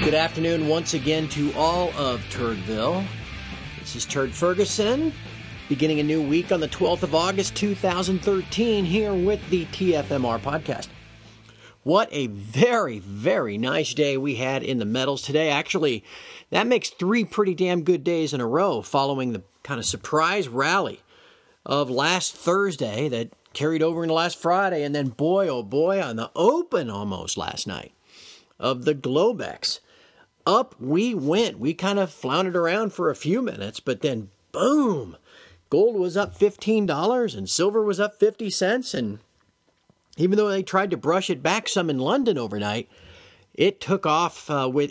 Good afternoon once again to all of Turdville. This is Turd Ferguson, beginning a new week on the 12th of August, 2013, here with the TFMR podcast. What a very, very nice day we had in the metals today. Actually, that makes 3 pretty damn good days in a row following the kind of surprise rally of last Thursday that carried over into last Friday, and then boy, oh boy, on the open almost last night of the Globex. Up we went. We kind of floundered around for a few minutes, but then boom, gold was up $15 and silver was up 50 cents. And even though they tried to brush it back some in London overnight, it took off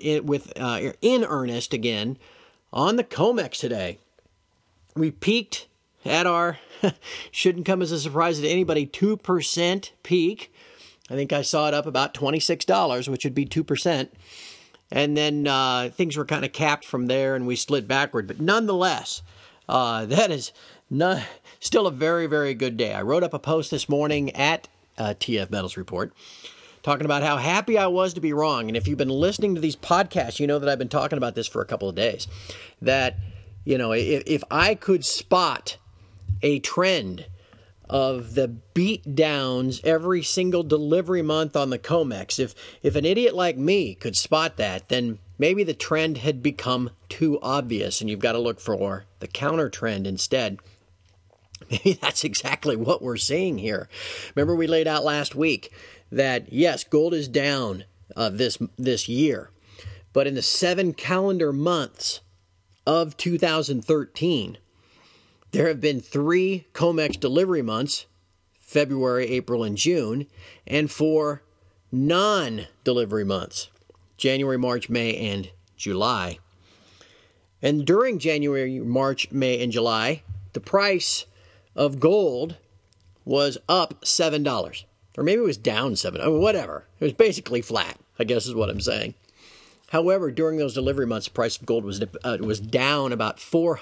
in earnest again on the COMEX today. We peaked at our, shouldn't come as a surprise to anybody, 2% peak. I think I saw it up about $26, which would be 2%. And then things were kind of capped from there, and we slid backward. But nonetheless, that is still a very, very good day. I wrote up a post this morning at TF Metals Report talking about how happy I was to be wrong. And if you've been listening to these podcasts, you know that I've been talking about this for a couple of days. That, you know, if I could spot a trend of the beat downs every single delivery month on the COMEX. If an idiot like me could spot that, then maybe the trend had become too obvious and you've got to look for the counter trend instead. Maybe that's exactly what we're seeing here. Remember we laid out last week that yes, gold is down this year, but in the 7 calendar months of 2013, there have been 3 COMEX delivery months, February, April, and June, and 4 non-delivery months, January, March, May, and July. And during January, March, May, and July, the price of gold was up $7. Or maybe it was down $7, or whatever. It was basically flat, I guess is what I'm saying. However, during those delivery months, the price of gold was down about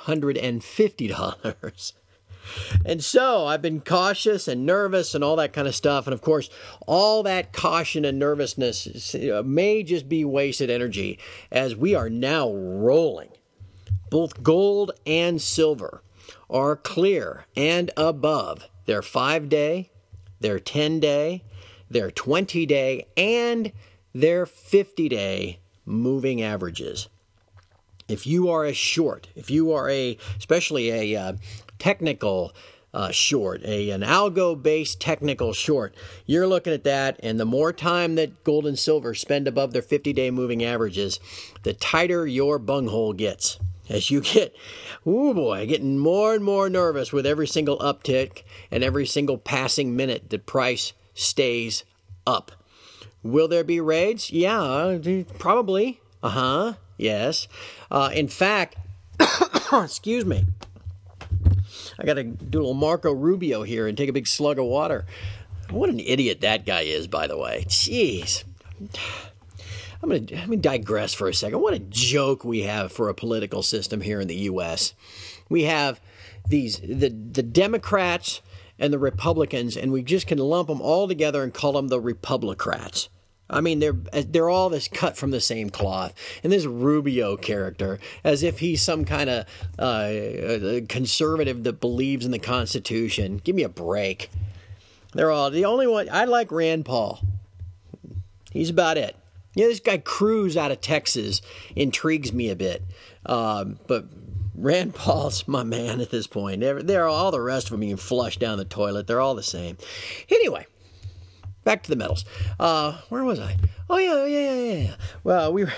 $450. And so I've been cautious and nervous and all that kind of stuff. And of course, all that caution and nervousness may just be wasted energy as we are now rolling. Both gold and silver are clear and above their 5-day, their 10-day, their 20-day, and their 50-day moving averages. If you are a short, if you are especially a technical short, an algo-based technical short, you're looking at that, and the more time that gold and silver spend above their 50-day moving averages, the tighter your bunghole gets. As you get, getting more and more nervous with every single uptick and every single passing minute, the price stays up. Will there be raids? Yeah, probably. Yes. In fact, excuse me. I got to do a little Marco Rubio here and take a big slug of water. What an idiot that guy is, by the way. Jeez. Let me digress for a second. What a joke we have for a political system here in the U.S. We have the Democrats and the Republicans, and we just can lump them all together and call them the Republicrats. I mean, they're all this cut from the same cloth. And this Rubio character, as if he's some kind of conservative that believes in the Constitution. Give me a break. They're all the only one. I like Rand Paul. He's about it. Yeah, this guy Cruz out of Texas intrigues me a bit. But Rand Paul's my man at this point. They're all the rest of them you can flush down the toilet. They're all the same. Anyway, back to the metals. Where was I? Oh, yeah. Well, we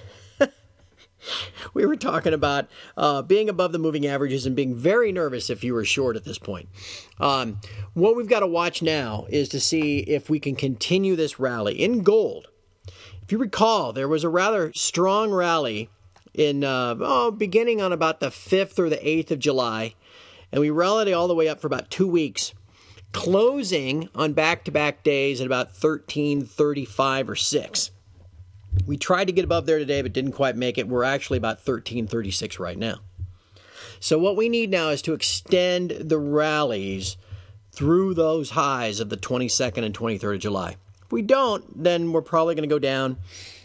were talking about being above the moving averages and being very nervous if you were short at this point. What we've got to watch now is to see if we can continue this rally in gold. If you recall, there was a rather strong rally in beginning on about the 5th or the 8th of July, and we rallied all the way up for about 2 weeks, closing on back-to-back days at about 1335 or 6. We tried to get above there today, but didn't quite make it. We're actually about 1336 right now. So what we need now is to extend the rallies through those highs of the 22nd and 23rd of July. If we don't, then we're probably going to go down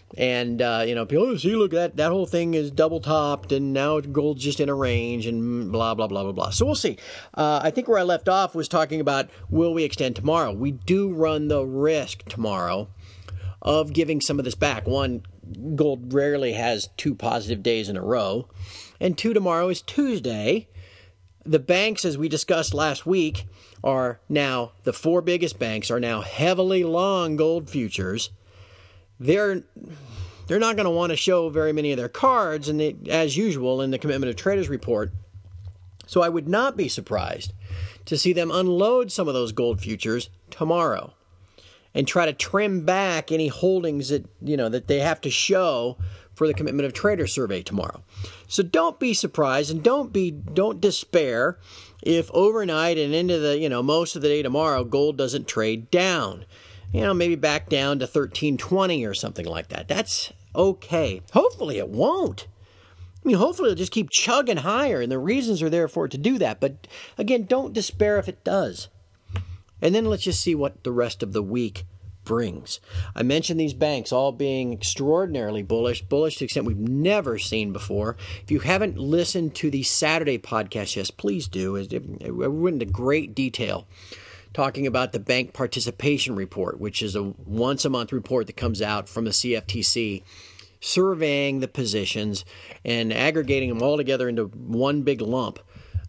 And, people, see, look, that whole thing is double topped and now gold's just in a range and blah, blah, blah, blah, blah. So we'll see. I think where I left off was talking about, will we extend tomorrow? We do run the risk tomorrow of giving some of this back. One, gold rarely has 2 positive days in a row. And 2, tomorrow is Tuesday. The banks, as we discussed last week, are now, the 4 biggest banks are now heavily long gold futures. They're not going to want to show very many of their cards, and as usual in the Commitment of Traders report. So I would not be surprised to see them unload some of those gold futures tomorrow and try to trim back any holdings that that they have to show for the Commitment of Traders survey tomorrow. So don't be surprised and don't despair if overnight and into the most of the day tomorrow gold doesn't trade down. Maybe back down to 1320 or something like that. That's okay. Hopefully it won't. Hopefully it'll just keep chugging higher, and the reasons are there for it to do that. But again, don't despair if it does. And then let's just see what the rest of the week brings. I mentioned these banks all being extraordinarily bullish to the extent we've never seen before. If you haven't listened to the Saturday podcast, yes, please do. I went into great detail talking about the bank participation report, which is a once-a-month report that comes out from the CFTC, surveying the positions and aggregating them all together into one big lump.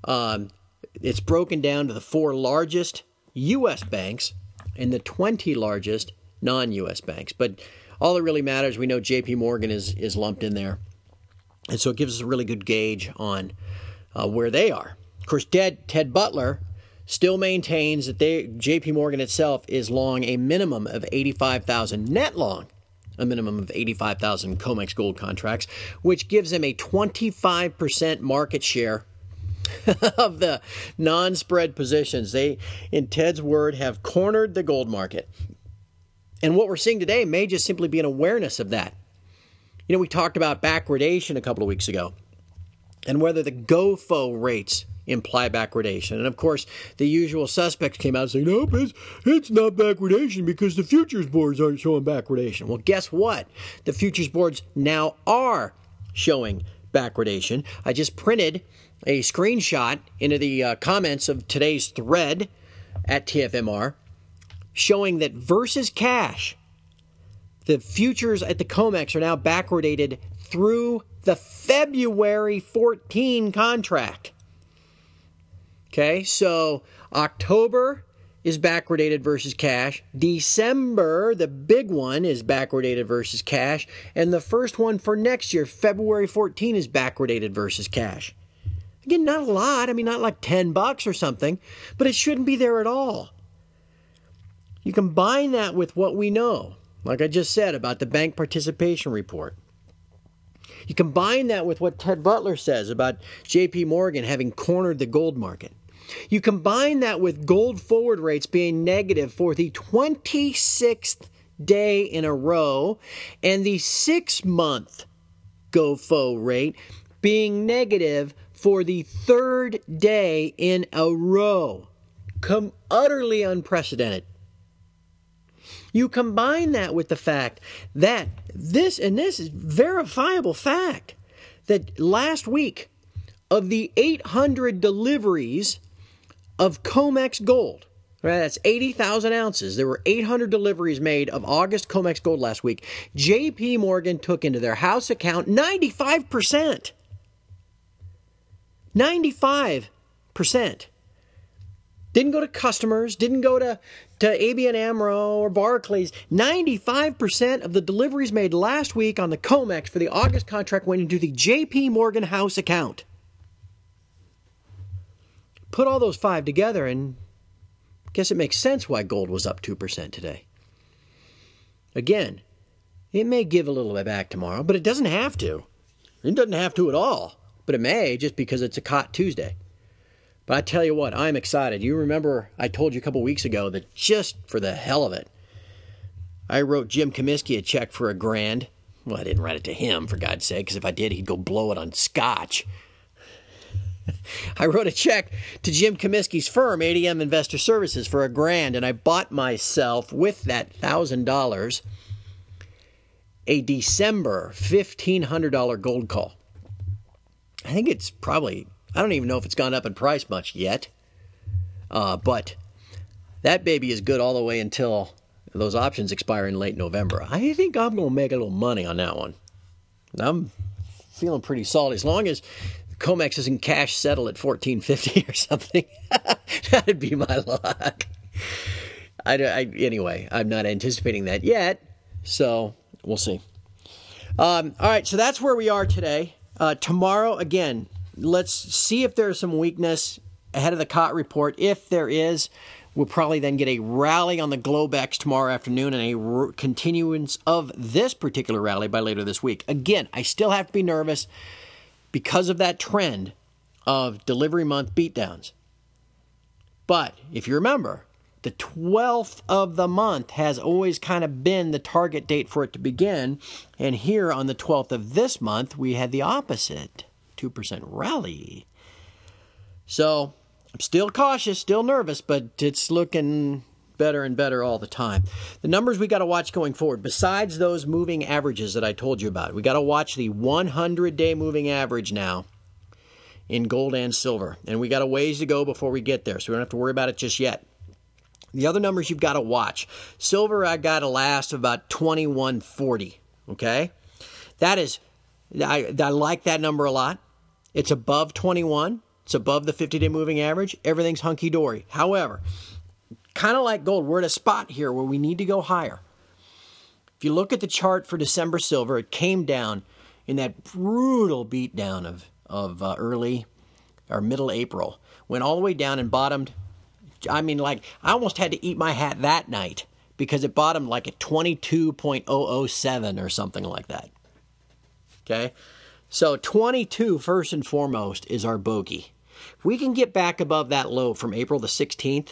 It's broken down to the 4 largest U.S. banks and the 20 largest non-U.S. banks. But all that really matters, we know J.P. Morgan is lumped in there. And so it gives us a really good gauge on where they are. Of course, Ted Butler still maintains that J.P. Morgan itself is long a minimum of 85,000 net long, a minimum of 85,000 COMEX gold contracts, which gives them a 25% market share of the non-spread positions. They, in Ted's word, have cornered the gold market. And what we're seeing today may just simply be an awareness of that. We talked about backwardation a couple of weeks ago and whether the GOFO rates imply backwardation. And of course, the usual suspects came out saying, nope, it's not backwardation because the futures boards aren't showing backwardation. Well, guess what? The futures boards now are showing backwardation. I just printed a screenshot into the comments of today's thread at TFMR showing that versus cash, the futures at the COMEX are now backwardated through the February 14 contract. Okay, so October is backwardated versus cash. December, the big one, is backwardated versus cash. And the first one for next year, February 14, is backwardated versus cash. Again, not a lot. Not like $10 or something, but it shouldn't be there at all. You combine that with what we know, like I just said about the bank participation report. You combine that with what Ted Butler says about J.P. Morgan having cornered the gold market. You combine that with gold forward rates being negative for the 26th day in a row and the 6-month GOFO rate being negative for the 3rd day in a row. Utterly unprecedented. You combine that with the fact that this is verifiable fact, that last week of the 800 deliveries of COMEX gold, right, that's 80,000 ounces. There were 800 deliveries made of August COMEX gold last week. J.P. Morgan took into their house account 95%. 95%. Didn't go to customers, didn't go to ABN AMRO or Barclays. 95% of the deliveries made last week on the COMEX for the August contract went into the J.P. Morgan house account. Put all those 5 together and I guess it makes sense why gold was up 2% today. Again, it may give a little bit back tomorrow, but it doesn't have to. It doesn't have to at all, but it may just because it's a Cot Tuesday. But I tell you what, I'm excited. You remember I told you a couple weeks ago that just for the hell of it, I wrote Jim Comiskey a check for $1,000. Well, I didn't write it to him, for God's sake, because if I did, he'd go blow it on scotch. I wrote a check to Jim Comiskey's firm, ADM Investor Services, for $1,000, and I bought myself with that $1,000 a December $1,500 gold call. I think it's probably, I don't even know if it's gone up in price much yet. But that baby is good all the way until those options expire in late November. I think I'm going to make a little money on that one. I'm feeling pretty solid. As long as COMEX isn't cash settled at $14.50 or something, that'd be my luck. Anyway, I'm not anticipating that yet, so we'll see. All right, so that's where we are today. Tomorrow, again, let's see if there's some weakness ahead of the COT report. If there is, we'll probably then get a rally on the Globex tomorrow afternoon and a continuance of this particular rally by later this week. Again, I still have to be nervous because of that trend of delivery month beatdowns. But if you remember, the 12th of the month has always kind of been the target date for it to begin. And here on the 12th of this month, we had the opposite, 2% rally. So I'm still cautious, still nervous, but it's looking better and better all the time. The numbers we got to watch going forward, besides those moving averages that I told you about, we got to watch the 100-day moving average now in gold and silver. And we got a ways to go before we get there, so we don't have to worry about it just yet. The other numbers you've got to watch. Silver, I got a last of about 21.40, okay? That is, I like that number a lot. It's above 21. It's above the 50-day moving average. Everything's hunky-dory. However, kind of like gold, we're at a spot here where we need to go higher. If you look at the chart for December silver, it came down in that brutal beatdown of early or middle April. Went all the way down and bottomed. I mean, like, I almost had to eat my hat that night because it bottomed like at 22.007 or something like that. Okay? So 22, first and foremost, is our bogey. If we can get back above that low from April the 16th,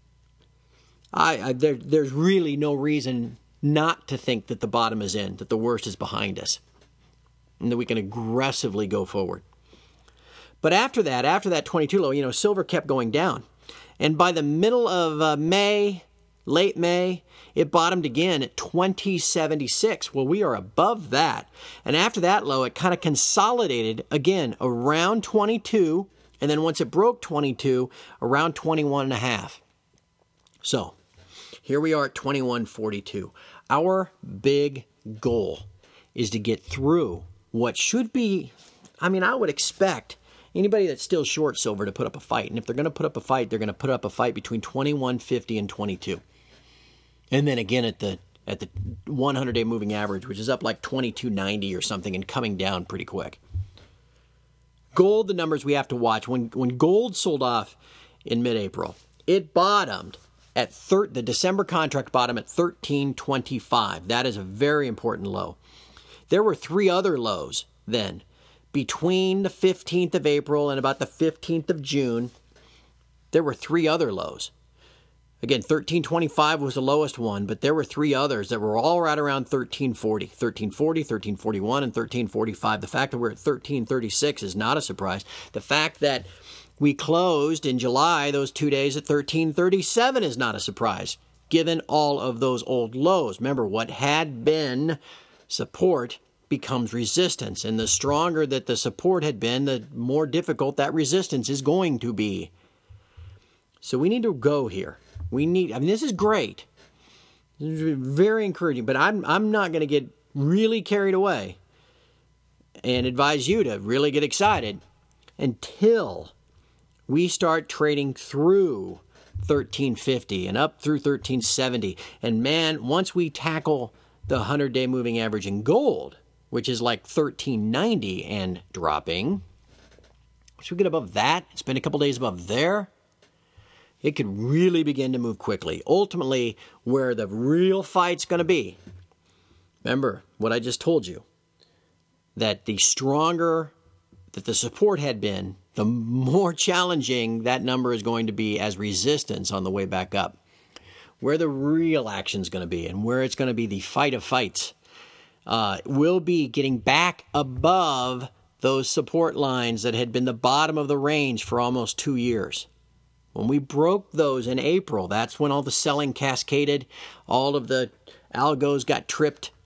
there's really no reason not to think that the bottom is in, that the worst is behind us, and that we can aggressively go forward. But after that 22 low, silver kept going down. And by the middle of May, late May, it bottomed again at 2076. Well, we are above that. And after that low, it kind of consolidated again around 22. And then once it broke 22, around 21.5. So here we are at 21.42. Our big goal is to get through what should be, I would expect anybody that's still short silver to put up a fight. And if they're going to put up a fight, they're going to put up a fight between 21.50 and 22. And then again at the 100-day moving average, which is up like 22.90 or something and coming down pretty quick. Gold, the numbers we have to watch. When gold sold off in mid-April, it bottomed at the December contract bottom at 13.25. That is a very important low. There were three other lows then. Between the 15th of April and about the 15th of June, there were three other lows. Again, 13.25 was the lowest one, but there were three others that were all right around 13.40. 13.40, 13.41, and 13.45. The fact that we're at 13.36 is not a surprise. The fact that we closed in July those 2 days at 13.37 is not a surprise, given all of those old lows. Remember, what had been support becomes resistance, and the stronger that the support had been, the more difficult that resistance is going to be. So we need to go here. This is great. This is very encouraging, but I'm not going to get really carried away and advise you to really get excited until we start trading through 1350 and up through 1370. And man, once we tackle the 100-day moving average in gold, which is like 1390 and dropping, once we get above that, spend a couple days above there, it could really begin to move quickly. Ultimately, where the real fight's going to be, remember what I just told you, that the stronger that the support had been, the more challenging that number is going to be as resistance on the way back up. Where the real action's going to be and where it's going to be the fight of fights will be getting back above those support lines that had been the bottom of the range for almost 2 years. When we broke those in April, that's when all the selling cascaded, all of the algos got tripped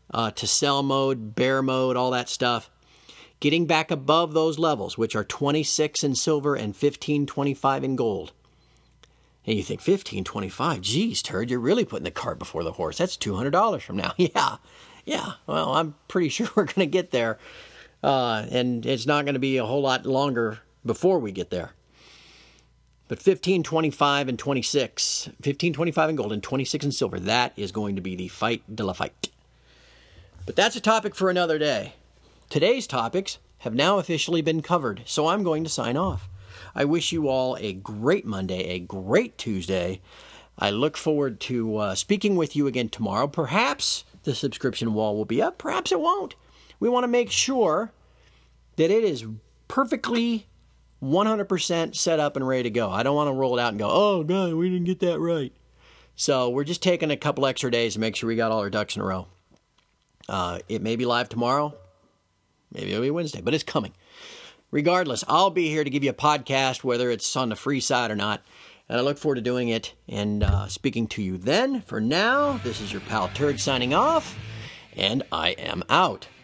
to sell mode, bear mode, all that stuff. Getting back above those levels, which are 26 in silver and 15.25 in gold. And you think, 15.25? Geez, Turd, you're really putting the cart before the horse. That's $200 from now. Yeah. Well, I'm pretty sure we're going to get there. And it's not going to be a whole lot longer before we get there. But 15.25 and 26, 15.25 in gold and 26 in silver, that is going to be the fight de la fight. But that's a topic for another day. Today's topics have now officially been covered, so I'm going to sign off. I wish you all a great Monday, a great Tuesday. I look forward to speaking with you again tomorrow. Perhaps the subscription wall will be up, perhaps it won't. We want to make sure that it is perfectly 100% set up and ready to go. I don't want to roll it out and go, oh, God, we didn't get that right. So we're just taking a couple extra days to make sure we got all our ducks in a row. It may be live tomorrow. Maybe it'll be Wednesday, but it's coming. Regardless, I'll be here to give you a podcast, whether it's on the free side or not. And I look forward to doing it and speaking to you then. For now, this is your pal Turd signing off, and I am out.